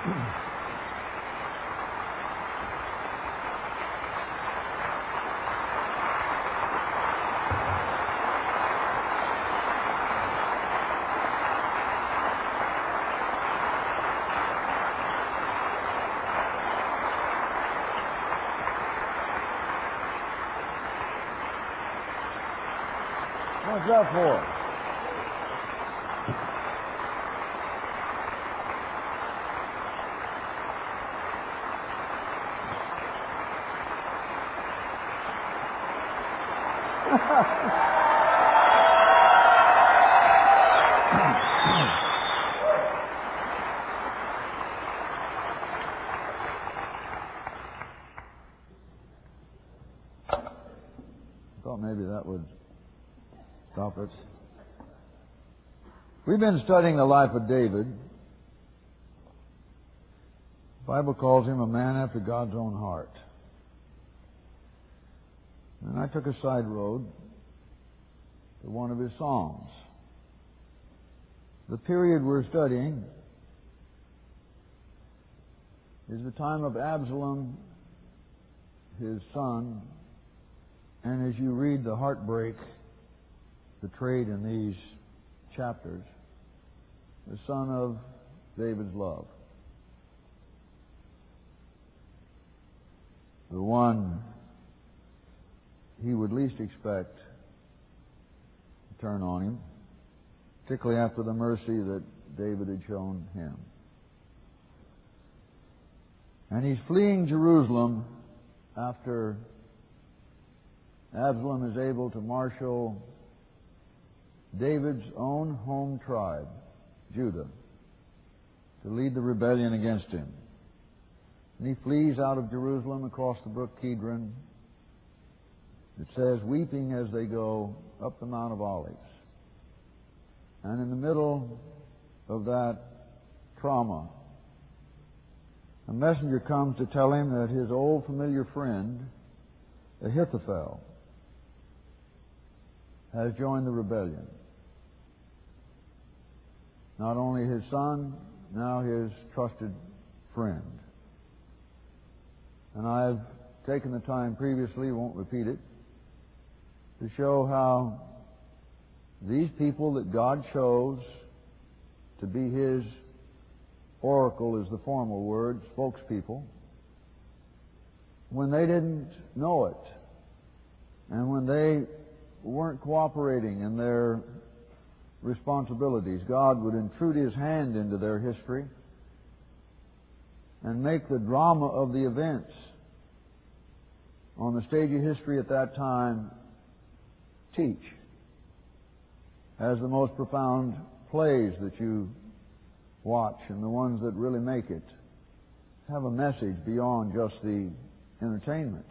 What's that for? Thought maybe that would stop us. We've been studying the life of David. The Bible calls him a man after God's own heart. And I took a side road to one of his Psalms. The period we're studying is the time of Absalom, his son, and as you read the heartbreak portrayed in these chapters, the son of David's love. The one he would least expect to turn on him, particularly after the mercy that David had shown him. And he's fleeing Jerusalem after Absalom is able to marshal David's own home tribe, Judah, to lead the rebellion against him. And he flees out of Jerusalem across the brook Kidron. It says, weeping as they go up the Mount of Olives. And in the middle of that trauma, a messenger comes to tell him that his old familiar friend, Ahithophel, has joined the rebellion. Not only his son, now his trusted friend. And I've taken the time previously, won't repeat it, to show how these people that God chose to be His oracle is the formal word, spokespeople, when they didn't know it, and when they weren't cooperating in their responsibilities, God would intrude His hand into their history and make the drama of the events on the stage of history at that time teach as the most profound plays that you watch and the ones that really make it have a message beyond just the entertainment.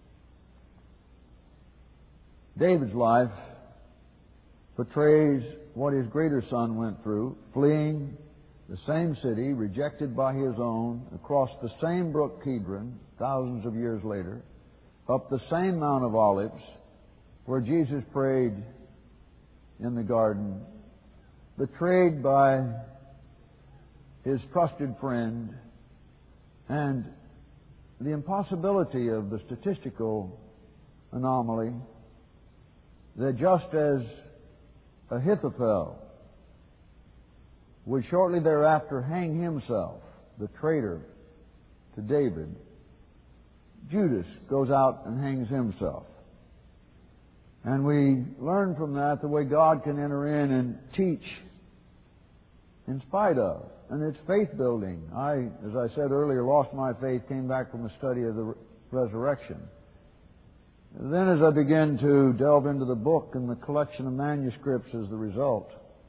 David's life portrays what his greater son went through, fleeing the same city, rejected by his own, across the same brook Kidron, thousands of years later, up the same Mount of Olives, where Jesus prayed in the garden, betrayed by his trusted friend, and the impossibility of the statistical anomaly that just as Ahithophel would shortly thereafter hang himself, the traitor to David, Judas goes out and hangs himself. And we learn from that the way God can enter in and teach in spite of. And it's faith building. As I said earlier, lost my faith, came back from a study of the resurrection. Then as I began to delve into the book and the collection of manuscripts as the result,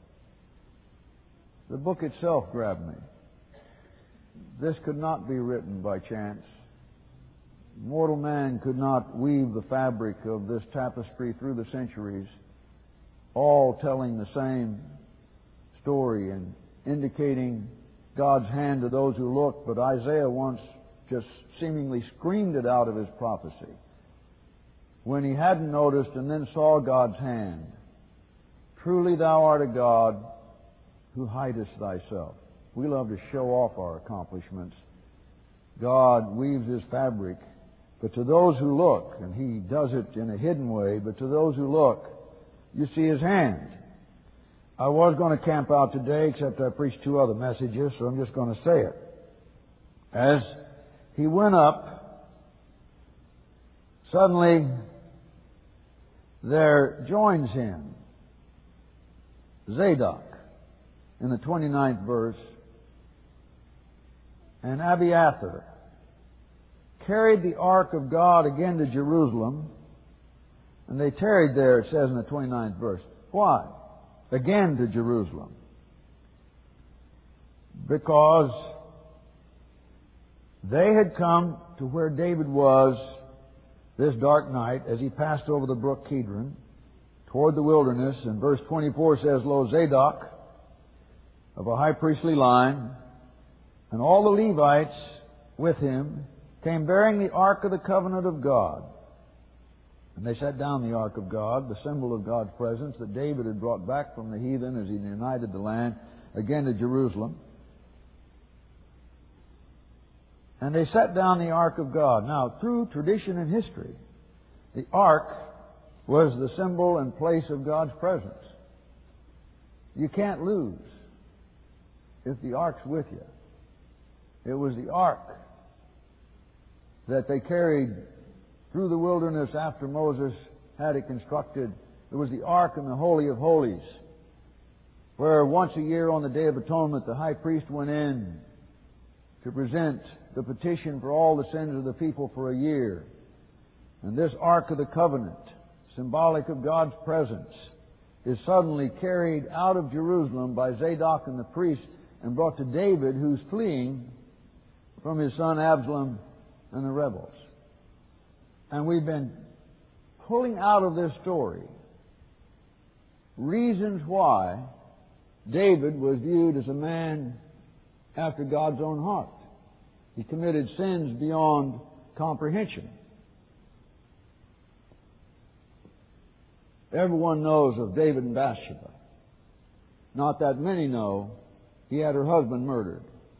the book itself grabbed me. This could not be written by chance. Mortal man could not weave the fabric of this tapestry through the centuries, all telling the same story and indicating God's hand to those who look. But Isaiah once just seemingly screamed it out of his prophecy when he hadn't noticed and then saw God's hand. Truly thou art a God who hidest thyself. We love to show off our accomplishments. God weaves His fabric, but to those who look, and He does it in a hidden way, but to those who look, you see His hand. I was going to camp out today, except I preached 2 other messages, so I'm just going to say it. As He went up, suddenly there joins Him Zadok in the 29th verse, and Abiathar carried the ark of God again to Jerusalem, and they tarried there, it says in the 29th verse. Why? Again to Jerusalem. Because they had come to where David was this dark night as he passed over the brook Kidron toward the wilderness. And verse 24 says, Lo, Zadok of a high priestly line, and all the Levites with him came bearing the ark of the covenant of God. And they set down the ark of God, the symbol of God's presence that David had brought back from the heathen as he united the land, again to Jerusalem. And they set down the ark of God. Now, through tradition and history, the ark was the symbol and place of God's presence. You can't lose if the ark's with you. It was the ark that they carried through the wilderness after Moses had it constructed. It was the ark in the Holy of Holies, where once a year on the Day of Atonement the high priest went in to present the petition for all the sins of the people for a year. And this Ark of the Covenant, symbolic of God's presence, is suddenly carried out of Jerusalem by Zadok and the priests and brought to David, who's fleeing from his son Absalom and the rebels. And we've been pulling out of this story reasons why David was viewed as a man after God's own heart. He committed sins beyond comprehension. Everyone knows of David and Bathsheba. Not that many know he had her husband murdered.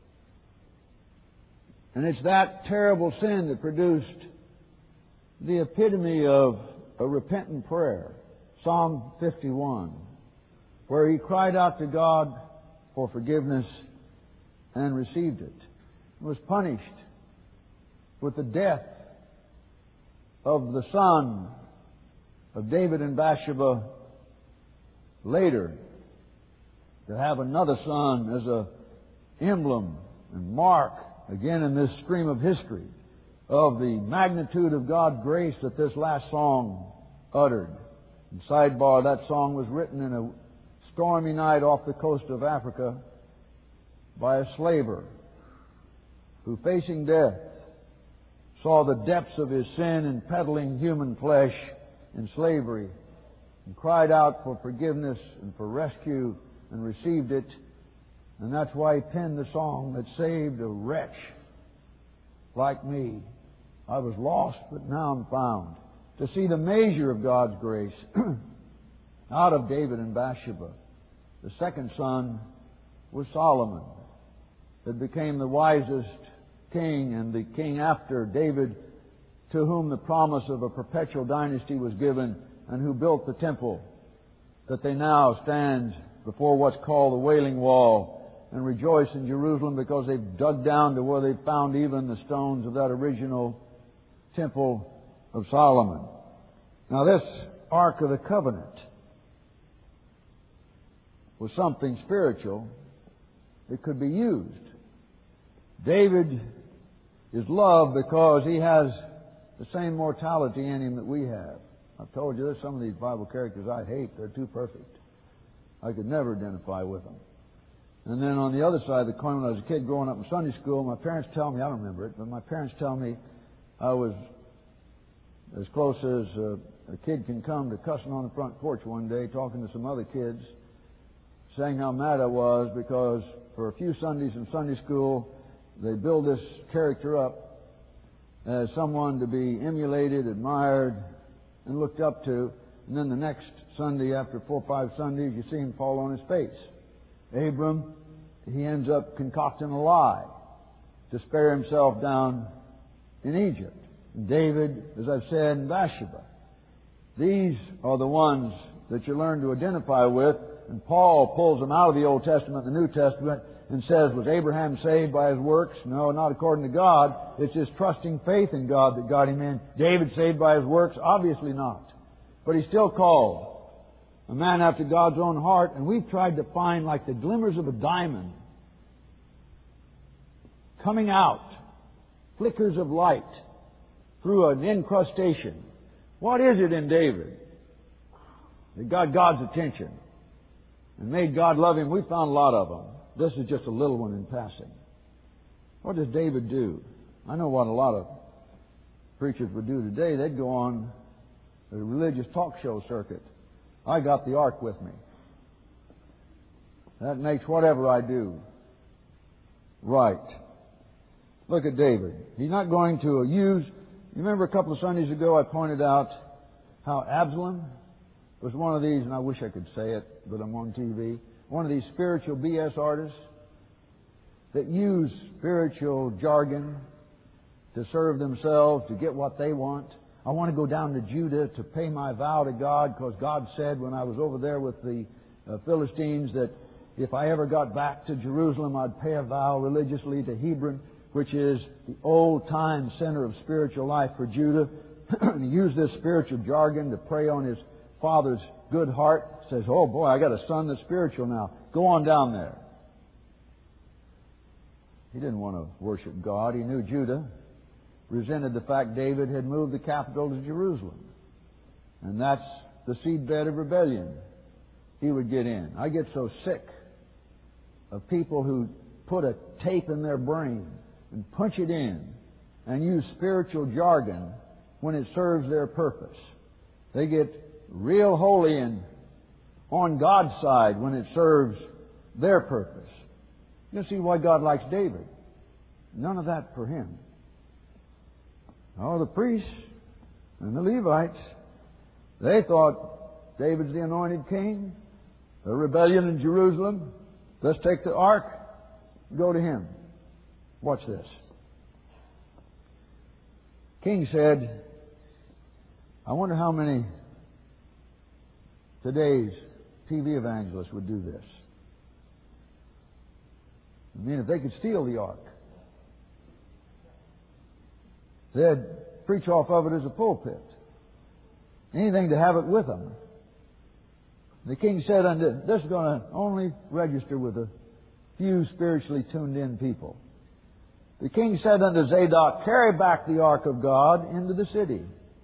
And it's that terrible sin that produced the epitome of a repentant prayer, Psalm 51, where he cried out to God for forgiveness and received it. He was punished with the death of the son of David and Bathsheba later, to have another son as a emblem and mark, again in this stream of history, of the magnitude of God's grace that this last song uttered. And sidebar, that song was written in a stormy night off the coast of Africa by a slaver who, facing death, saw the depths of his sin in peddling human flesh in slavery and cried out for forgiveness and for rescue and received it. And that's why he penned the song that saved a wretch like me. I was lost, but now I'm found. To see the measure of God's grace out of David and Bathsheba. The second son was Solomon, that became the wisest king and the king after David, to whom the promise of a perpetual dynasty was given, and who built the temple, that they now stand before what's called the Wailing Wall and rejoice in Jerusalem because they've dug down to where they've found even the stones of that original temple of Solomon. Now this Ark of the Covenant was something spiritual that could be used. David is loved because he has the same mortality in him that we have. I've told you there's some of these Bible characters I hate. They're too perfect. I could never identify with them. And then on the other side of the coin, when I was a kid growing up in Sunday school, my parents tell me, I don't remember it, but my parents tell me I was as close as a kid can come to cussing on the front porch one day, talking to some other kids, saying how mad I was because for a few Sundays in Sunday school, they build this character up as someone to be emulated, admired, and looked up to. And then the next Sunday, after 4 or 5 Sundays, you see him fall on his face. Abram, he ends up concocting a lie to spare himself down in Egypt. David, as I've said, and Bathsheba. These are the ones that you learn to identify with, and Paul pulls them out of the Old Testament and the New Testament and says, was Abraham saved by his works? No, not according to God. It's his trusting faith in God that got him in. David saved by his works? Obviously not. But he's still called a man after God's own heart, and we've tried to find like the glimmers of a diamond coming out, flickers of light through an incrustation. What is it in David that got God's attention and made God love him? We found a lot of them. This is just a little one in passing. What does David do? I know what a lot of preachers would do today. They'd go on a religious talk show circuit. I got the ark with me. That makes whatever I do right. Look at David. He's not going to use... You remember a couple of Sundays ago I pointed out how Absalom was one of these, and I wish I could say it, but I'm on TV, one of these spiritual BS artists that use spiritual jargon to serve themselves, to get what they want. I want to go down to Judah to pay my vow to God, because God said when I was over there with the Philistines that if I ever got back to Jerusalem, I'd pay a vow religiously to Hebron, which is the old-time center of spiritual life for Judah. And he used this spiritual jargon to prey on his father's good heart. Says, oh boy, I got a son that's spiritual now. Go on down there. He didn't want to worship God. He knew Judah resented the fact David had moved the capital to Jerusalem. And that's the seedbed of rebellion he would get in. I get so sick of people who put a tape in their brain and punch it in and use spiritual jargon when it serves their purpose. They get real holy and on God's side when it serves their purpose. You see why God likes David. None of that for him. Oh, the priests and the Levites, they thought David's the anointed king. The rebellion in Jerusalem. Let's take the ark, go to him. Watch this. King said, I wonder how many today's TV evangelists would do this. I mean, if they could steal the ark, they'd preach off of it as a pulpit. Anything to have it with them. The king said, this is going to only register with a few spiritually tuned in people. The king said unto Zadok, carry back the ark of God into the city.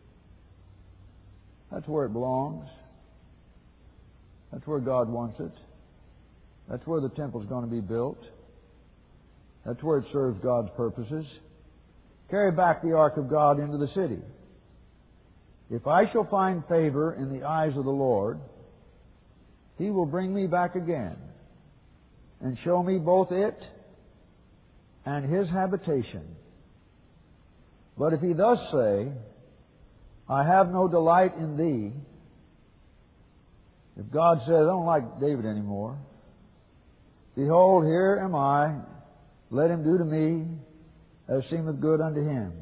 That's where it belongs. That's where God wants it. That's where the temple's going to be built. That's where it serves God's purposes. Carry back the ark of God into the city. If I shall find favor in the eyes of the Lord, He will bring me back again and show me both it and His habitation. But if He thus say, I have no delight in thee, if God says, I don't like David anymore, behold, here am I, let him do to me as seemeth good unto him.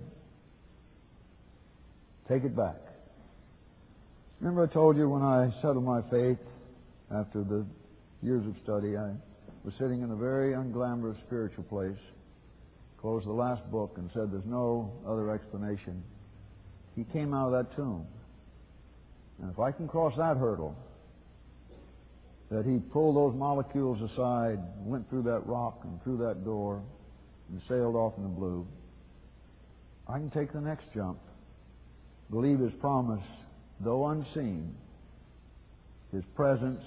Take it back. Remember I told you when I settled my faith after the years of study, I was sitting in a very unglamorous spiritual place, closed the last book and said there's no other explanation. He came out of that tomb. And if I can cross that hurdle, that He pulled those molecules aside, went through that rock and through that door and sailed off in the blue, I can take the next jump, believe His promise, though unseen, His presence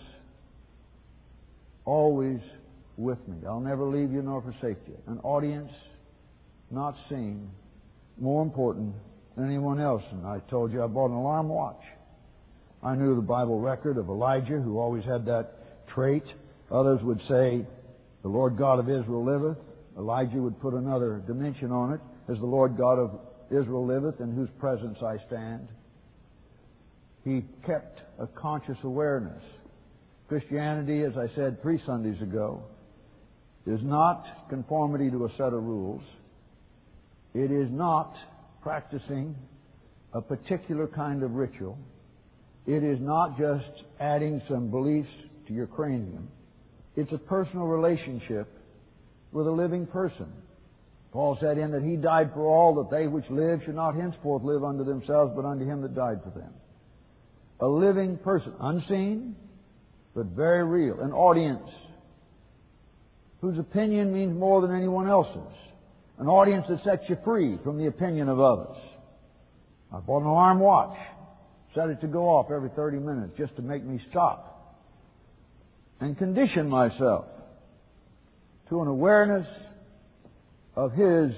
always with me. I'll never leave you nor forsake you. An audience not seen, more important than anyone else. And I told you I bought an alarm watch. I knew the Bible record of Elijah, who always had that trait. Others would say, the Lord God of Israel liveth. Elijah would put another dimension on it, as the Lord God of Israel liveth, in whose presence I stand. He kept a conscious awareness. Christianity, as I said 3 Sundays ago, is not conformity to a set of rules. It is not practicing a particular kind of ritual. It is not just adding some beliefs to your cranium. It's a personal relationship with a living person. Paul said in that He died for all, that they which live should not henceforth live unto themselves, but unto Him that died for them. A living person, unseen, but very real. An audience whose opinion means more than anyone else's. An audience that sets you free from the opinion of others. I bought an alarm watch, set it to go off every 30 minutes just to make me stop and condition myself to an awareness of His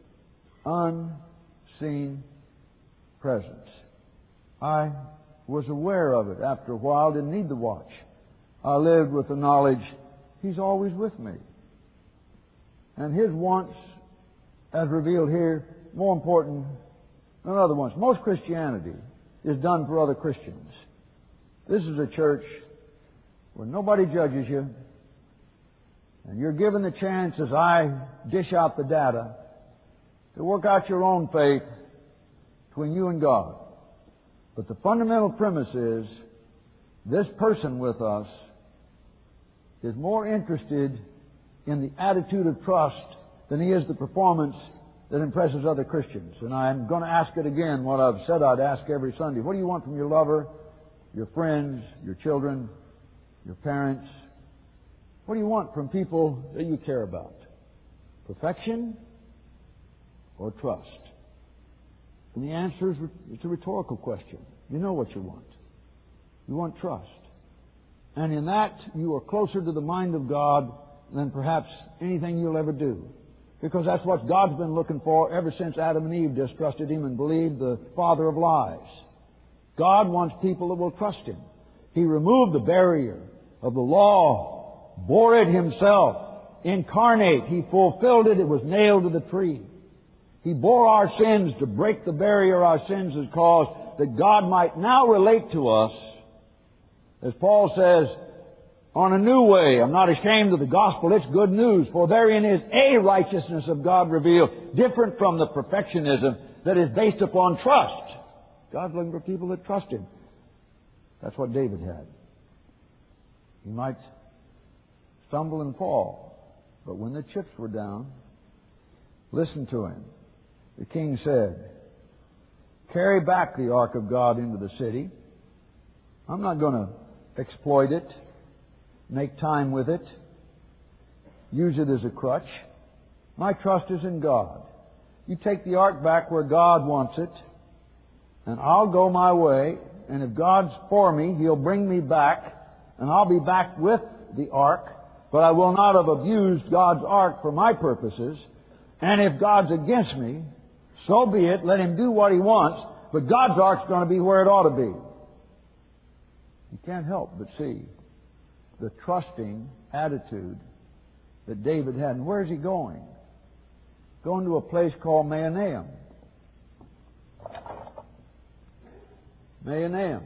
unseen presence. I was aware of it after a while, didn't need the watch. I lived with the knowledge He's always with me. And His wants, as revealed here, more important than other ones. Most Christianity is done for other Christians. This is a church where nobody judges you, and you're given the chance, as I dish out the data, to work out your own faith between you and God. But the fundamental premise is, this person with us is more interested in the attitude of trust than he is the performance that impresses other Christians. And I'm going to ask it again, what I've said I'd ask every Sunday. What do you want from your lover, your friends, your children, your parents? What do you want from people that you care about? Perfection or trust? And the answer is, it's a rhetorical question. You know what you want. You want trust. And in that, you are closer to the mind of God than perhaps anything you'll ever do. Because that's what God's been looking for ever since Adam and Eve distrusted Him and believed the father of lies. God wants people that will trust Him. He removed the barrier of the law, bore it Himself, incarnate. He fulfilled it. It was nailed to the tree. He bore our sins to break the barrier our sins has caused, that God might now relate to us, as Paul says, on a new way. I'm not ashamed of the gospel. It's good news. For therein is a righteousness of God revealed, different from the perfectionism that is based upon trust. God's looking for people that trust Him. That's what David had. He might stumble and fall, but when the chips were down, listen to him. The king said, "Carry back the ark of God into the city. I'm not going to exploit it, make time with it, use it as a crutch. My trust is in God. You take the ark back where God wants it, and I'll go my way, and if God's for me, He'll bring me back, and I'll be back with the ark, but I will not have abused God's ark for my purposes. And if God's against me, so be it. Let Him do what He wants, but God's ark's going to be where it ought to be." You can't help but see the trusting attitude that David had. And where's he going? Going to a place called Mahanaim. Mahanaim.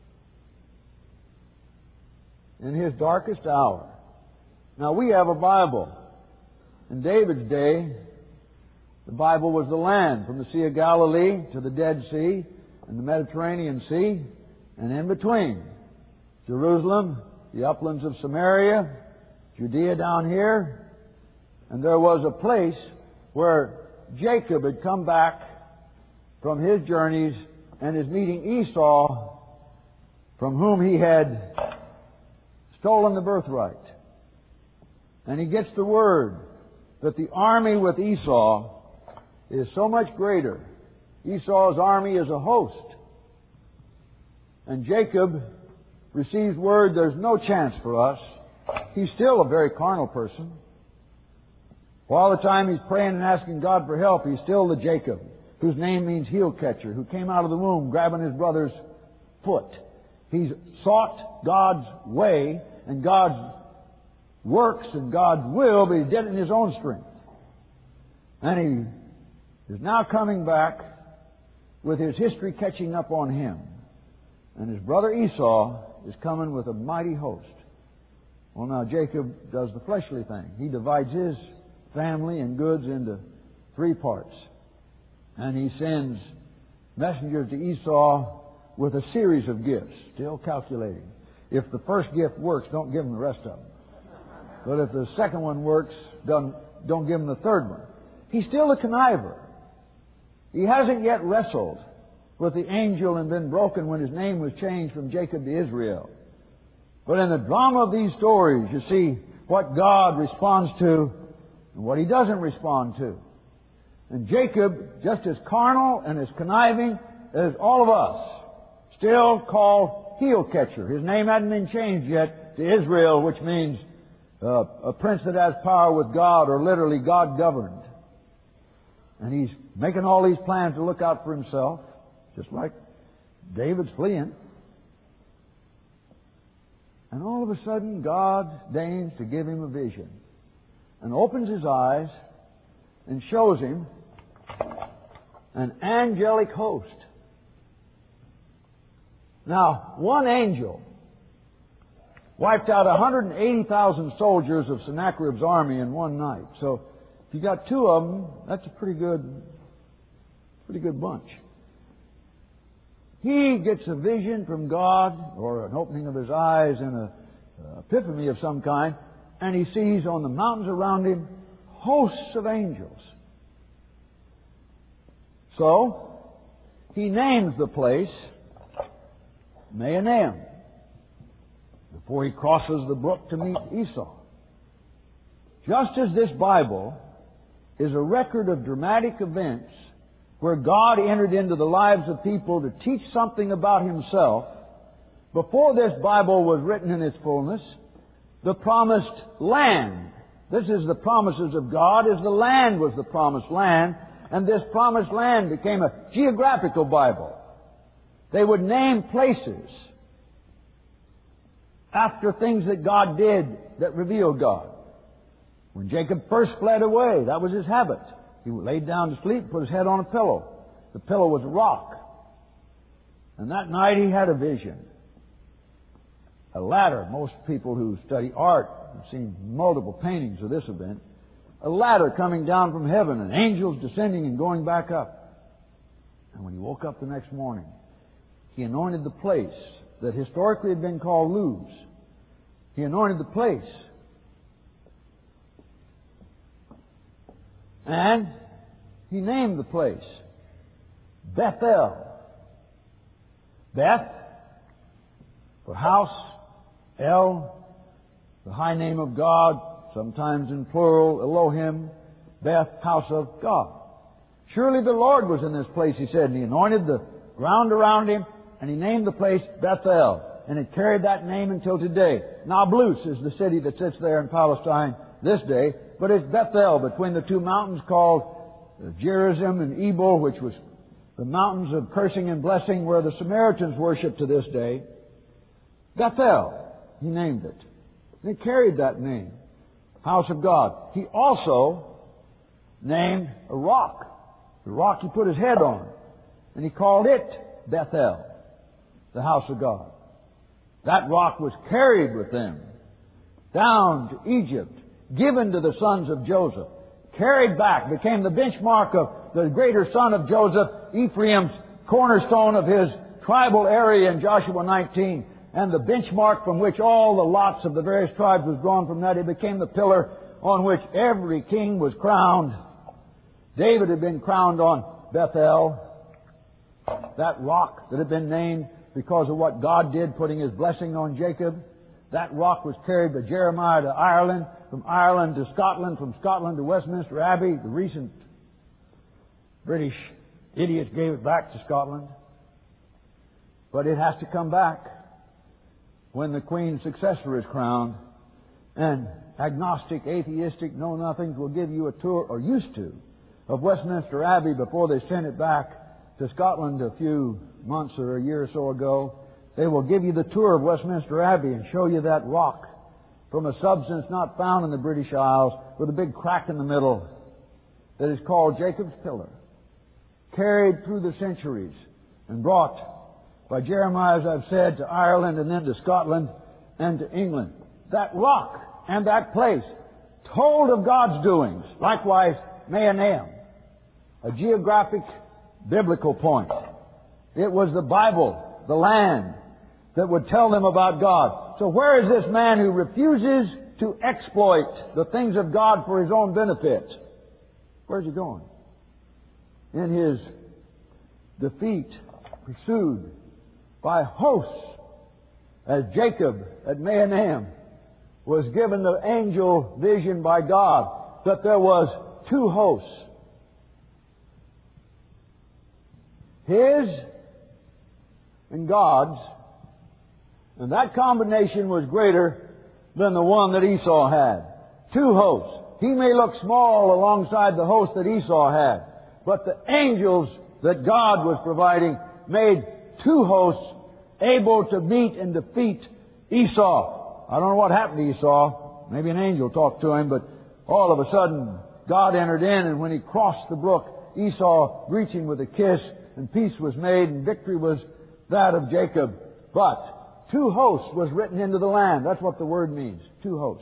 In his darkest hour. Now we have a Bible. In David's day, the Bible was the land from the Sea of Galilee to the Dead Sea and the Mediterranean Sea, and in between, Jerusalem, the uplands of Samaria, Judea down here, and there was a place where Jacob had come back from his journeys and is meeting Esau, from whom he had stolen the birthright. And he gets the word that the army with Esau is so much greater. Esau's army is a host. And Jacob receives word there's no chance for us. He's still a very carnal person. All the time he's praying and asking God for help, he's still the Jacob, whose name means heel catcher, who came out of the womb grabbing his brother's foot. He's sought God's way and God's works and God's will, but he did it in his own strength. And he is now coming back with his history catching up on him. And his brother Esau is coming with a mighty host. Well, now Jacob does the fleshly thing. He divides his family and goods into 3 parts. And he sends messengers to Esau with a series of gifts, still calculating. If the first gift works, don't give him the rest of them. But if the second one works, don't give him the third one. He's still a conniver. He hasn't yet wrestled with the angel and been broken when his name was changed from Jacob to Israel. But in the drama of these stories, you see what God responds to and what He doesn't respond to. And Jacob, just as carnal and as conniving as all of us, still called heel catcher. His name hadn't been changed yet to Israel, which means a prince that has power with God, or literally God governed. And he's making all these plans to look out for himself, just like David's fleeing. And all of a sudden, God deigns to give him a vision and opens his eyes and shows him an angelic host. Now, one angel wiped out 180,000 soldiers of Sennacherib's army in one night. So, if you got 2 of them, that's a pretty good bunch. He gets a vision from God, or an opening of his eyes and an epiphany of some kind, and he sees on the mountains around him hosts of angels. So, he names the place Mahanaim before he crosses the brook to meet Esau. Just as this Bible is a record of dramatic events where God entered into the lives of people to teach something about Himself, before this Bible was written in its fullness, the promised land, this is the promises of God, as the land was the promised land, and this promised land became a geographical Bible. They would name places after things that God did that revealed God. When Jacob first fled away, that was his habit. He laid down to sleep, put his head on a pillow. The pillow was a rock. And that night he had a vision. A ladder. Most people who study art have seen multiple paintings of this event. A ladder coming down from heaven and angels descending and going back up. And when he woke up the next morning, he anointed the place that historically had been called Luz. He anointed the place. And he named the place Bethel. Beth, for house. El, the high name of God, sometimes in plural, Elohim. Beth, house of God. Surely the Lord was in this place, he said, and he anointed the ground around him, and he named the place Bethel. And it carried that name until today. Nablus is the city that sits there in Palestine this day, but it's Bethel, between the 2 mountains called Gerizim and Ebal, which was the mountains of cursing and blessing where the Samaritans worship to this day. Bethel, he named it. And it carried that name, house of God. He also named a rock, the rock he put his head on, and he called it Bethel, the house of God. That rock was carried with them down to Egypt, given to the sons of Joseph, carried back, became the benchmark of the greater son of Joseph, Ephraim's cornerstone of his tribal area in Joshua 19, and the benchmark from which all the lots of the various tribes was drawn from that. It became the pillar on which every king was crowned. David had been crowned on Bethel, that rock that had been named because of what God did, putting His blessing on Jacob. That rock was carried by Jeremiah to Ireland, from Ireland to Scotland, from Scotland to Westminster Abbey. The recent British idiots gave it back to Scotland. But it has to come back when the Queen's successor is crowned. And agnostic, atheistic, know-nothings will give you a tour, or used to, of Westminster Abbey before they sent it back to Scotland a few months or a year or so ago. They will give you the tour of Westminster Abbey and show you that rock from a substance not found in the British Isles, with a big crack in the middle, that is called Jacob's Pillar, carried through the centuries and brought by Jeremiah, as I've said, to Ireland and then to Scotland and to England. that rock and that place told of God's doings. Likewise, Mahanaim, a geographic, biblical point. It was the Bible, the land, that would tell them about God. So where is this man who refuses to exploit the things of God for his own benefit? Where's he going? In his defeat, pursued by hosts, as Jacob at Mahanaim was given the angel vision by God that there was two hosts. His and God's. And that combination was greater than the one that Esau had. Two hosts. He may look small alongside the host that Esau had, but the angels that God was providing made two hosts able to meet and defeat Esau. I don't know what happened to Esau. Maybe an angel talked to him, but all of a sudden God entered in, and when he crossed the brook, Esau reached him with a kiss, and peace was made, and victory was that of Jacob. But two hosts was written into the land. That's what the word means. Two hosts.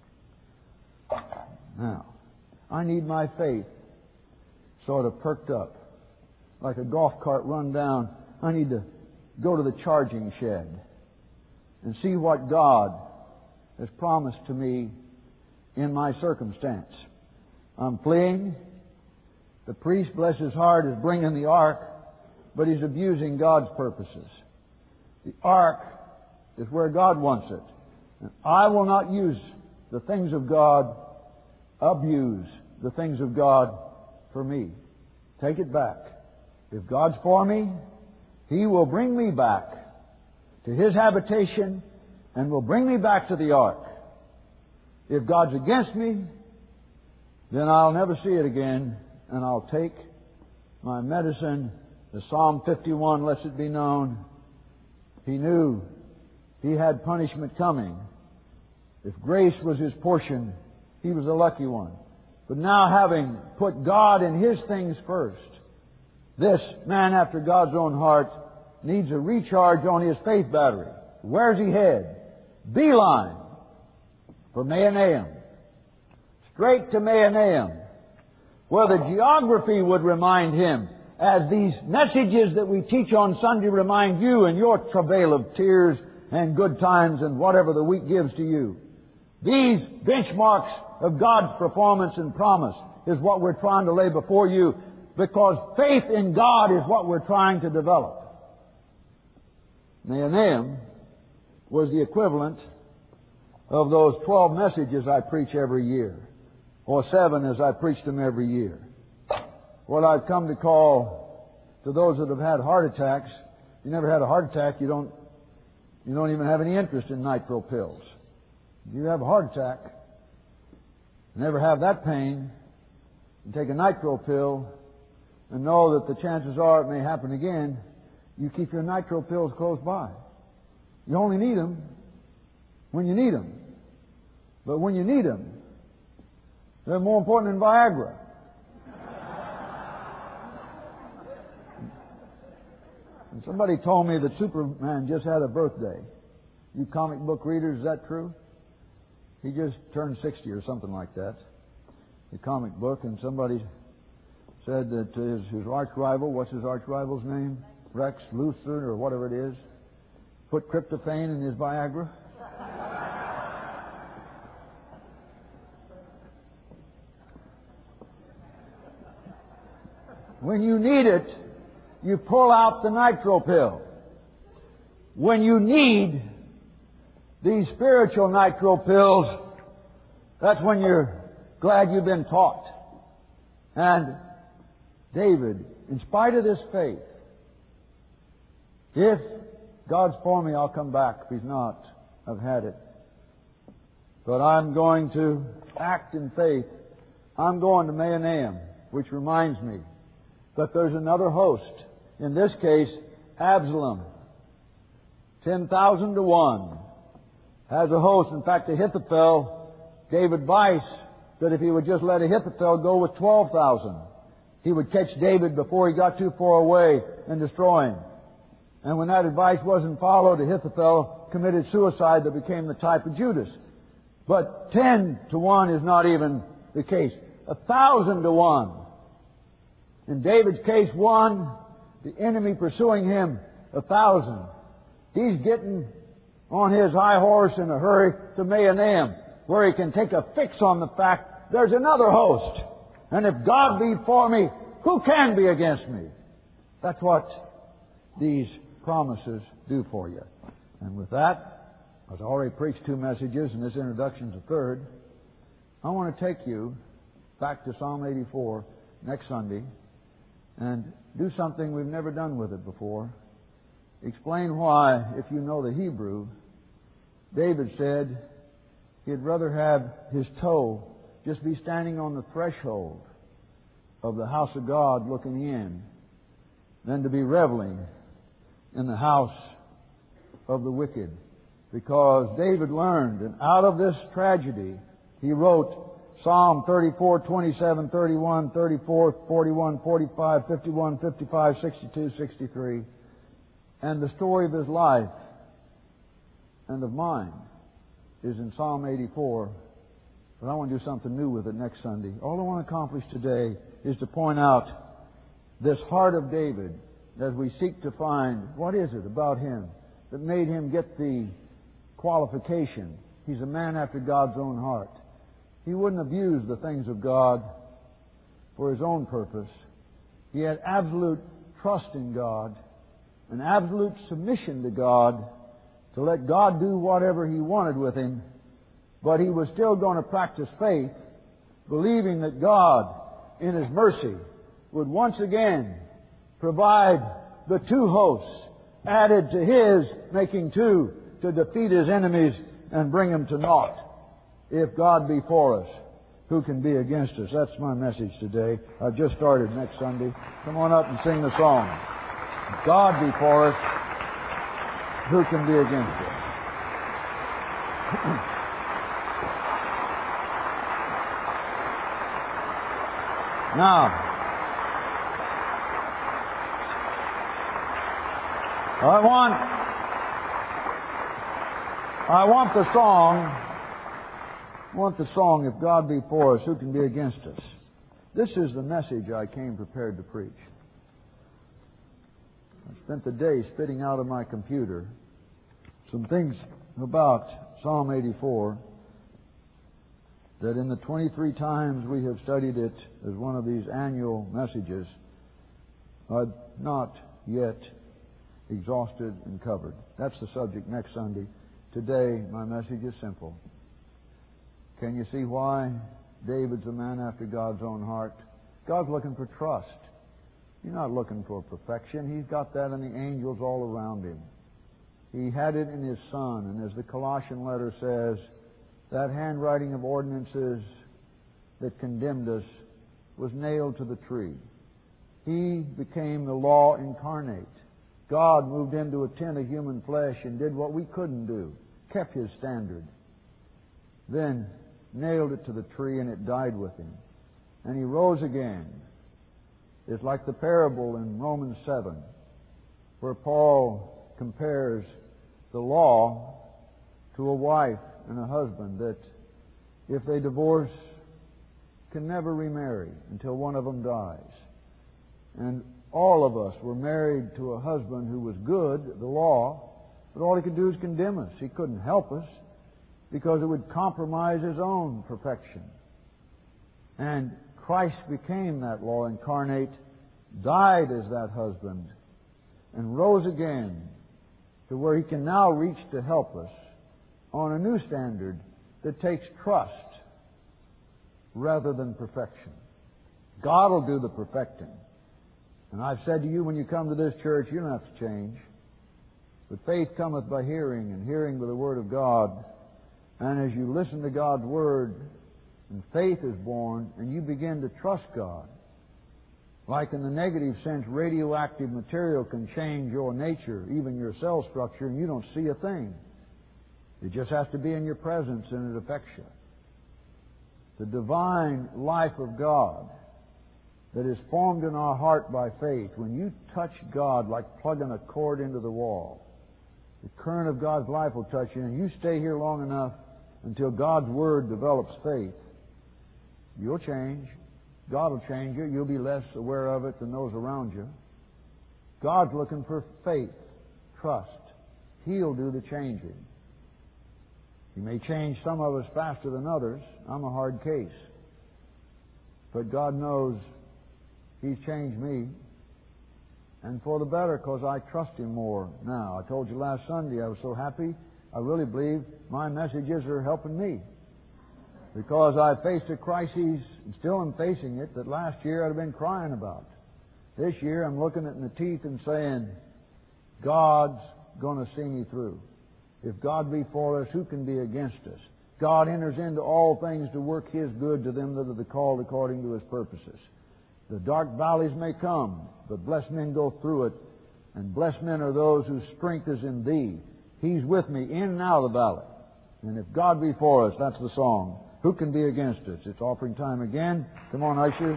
Now, I need my faith sort of perked up. Like a golf cart run down. I need to go to the charging shed and see what God has promised to me in my circumstance. I'm fleeing. The priest, bless his heart, is bringing the ark, but he's abusing God's purposes. The ark is where God wants it. And I will not use the things of God, abuse the things of God for me. Take it back. If God's for me, He will bring me back to His habitation and will bring me back to the ark. If God's against me, then I'll never see it again, and I'll take my medicine. The Psalm 51, lest it be known, he knew he had punishment coming. If grace was his portion, he was a lucky one. But now, having put God and His things first, this man after God's own heart needs a recharge on his faith battery. Where's he head? Beeline for Mahanaim. Straight to Mahanaim, where the geography would remind him, as these messages that we teach on Sunday remind you in your travail of tears and good times and whatever the week gives to you. These benchmarks of God's performance and promise is what we're trying to lay before you, because faith in God is what we're trying to develop. Mahanaim was the equivalent of those 12 messages I preach every year, or 7 as I preach them every year. What I've come to call, to those that have had heart attacks, you never had a heart attack, you don't even have any interest in nitro pills. If you have a heart attack, never have that pain, you take a nitro pill and know that the chances are it may happen again, you keep your nitro pills close by. You only need them when you need them. But when you need them, they're more important than Viagra. And somebody told me that Superman just had a birthday. You comic book readers, is that true? He just turned 60 or something like that. The comic book, and somebody said that his arch rival, what's his arch rival's name? Rex Luthor or whatever it is, put tryptophan in his Viagra. When you need it, you pull out the nitro pill. When you need these spiritual nitro pills, that's when you're glad you've been taught. And David, in spite of this faith, if God's for me, I'll come back. If He's not, I've had it. But I'm going to act in faith. I'm going to Mahanaim, which reminds me that there's another host. In this case, Absalom. 10,000 to 1 has a host. In fact, Ahithophel gave advice that if he would just let Ahithophel go with 12,000, he would catch David before he got too far away and destroy him. And when that advice wasn't followed, Ahithophel committed suicide that became the type of Judas. But 10 to 1 is not even the case. 1,000 to 1. In David's case, 1, the enemy pursuing him, 1,000. He's getting on his high horse in a hurry to Mahanaim, where he can take a fix on the fact there's another host. And if God be for me, who can be against me? That's what these promises do for you. And with that, I've already preached 2 messages, and this introduction's a third. I want to take you back to Psalm 84 next Sunday and do something we've never done with it before. Explain why, if you know the Hebrew, David said he'd rather have his toe just be standing on the threshold of the house of God looking in than to be reveling in the house of the wicked. Because David learned, and out of this tragedy, he wrote Psalm 34, 27, 31, 34, 41, 45, 51, 55, 62, 63. And the story of his life and of mine is in Psalm 84. But I want to do something new with it next Sunday. All I want to accomplish today is to point out this heart of David as we seek to find what is it about him that made him get the qualification. He's a man after God's own heart. He wouldn't abuse the things of God for his own purpose. He had absolute trust in God, an absolute submission to God, to let God do whatever He wanted with him, but he was still going to practice faith, believing that God, in His mercy, would once again provide the 2 hosts added to His making 2 to defeat His enemies and bring them to naught. If God be for us, who can be against us? That's my message today. I've just started next Sunday. Come on up and sing the song. If God be for us, who can be against us? Now, I want the song, If God Be For Us, Who Can Be Against Us? This is the message I came prepared to preach. I spent the day spitting out of my computer some things about Psalm 84 that in the 23 times we have studied it as one of these annual messages, I've not yet exhausted and covered. That's the subject next Sunday. Today, my message is simple. Can you see why David's a man after God's own heart? God's looking for trust. He's not looking for perfection. He's got that in the angels all around Him. He had it in His Son, and as the Colossian letter says, that handwriting of ordinances that condemned us was nailed to the tree. He became the law incarnate. God moved into a tent of human flesh and did what we couldn't do, kept His standard. Then nailed it to the tree and it died with Him. And He rose again. It's like the parable in Romans 7, where Paul compares the law to a wife and a husband that, if they divorce, can never remarry until one of them dies. And all of us were married to a husband who was good, the law, but all he could do is condemn us. He couldn't help us because it would compromise his own perfection. And Christ became that law incarnate, died as that husband, and rose again to where He can now reach to help us on a new standard that takes trust rather than perfection. God will do the perfecting. And I've said to you, when you come to this church, you don't have to change. But faith cometh by hearing, and hearing by the Word of God. And as you listen to God's Word, and faith is born, and you begin to trust God. Like in the negative sense, radioactive material can change your nature, even your cell structure, and you don't see a thing. It just has to be in your presence and it affects you. The divine life of God that is formed in our heart by faith, when you touch God like plugging a cord into the wall, the current of God's life will touch you, and you stay here long enough, until God's Word develops faith, you'll change. God will change you. You'll be less aware of it than those around you. God's looking for faith, trust. He'll do the changing. He may change some of us faster than others. I'm a hard case. But God knows He's changed me. And for the better, because I trust Him more now. I told you last Sunday I was so happy. I really believe my messages are helping me. Because I faced a crisis, and still am facing it, that last year I'd have been crying about. This year I'm looking it in the teeth and saying, God's going to see me through. If God be for us, who can be against us? God enters into all things to work His good to them that are the called according to His purposes. The dark valleys may come, but blessed men go through it, and blessed men are those whose strength is in Thee. He's with me in and out of the valley. And if God be for us, that's the song. Who can be against us? It's offering time again. Come on, ushers.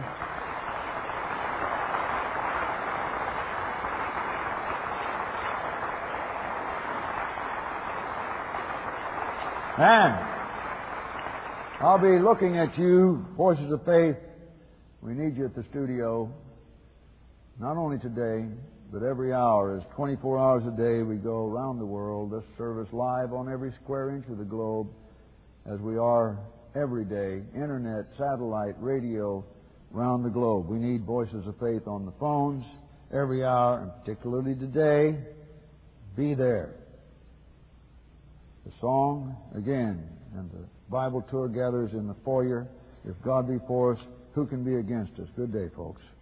And I'll be looking at you, Voices of Faith. We need you at the studio, not only today, but every hour. As 24 hours a day we go around the world, this service live on every square inch of the globe, as we are every day, internet, satellite, radio, around the globe. We need Voices of Faith on the phones every hour, and particularly today. Be there. The song, again, and the Bible tour gathers in the foyer. If God be for us, who can be against us? Good day, folks.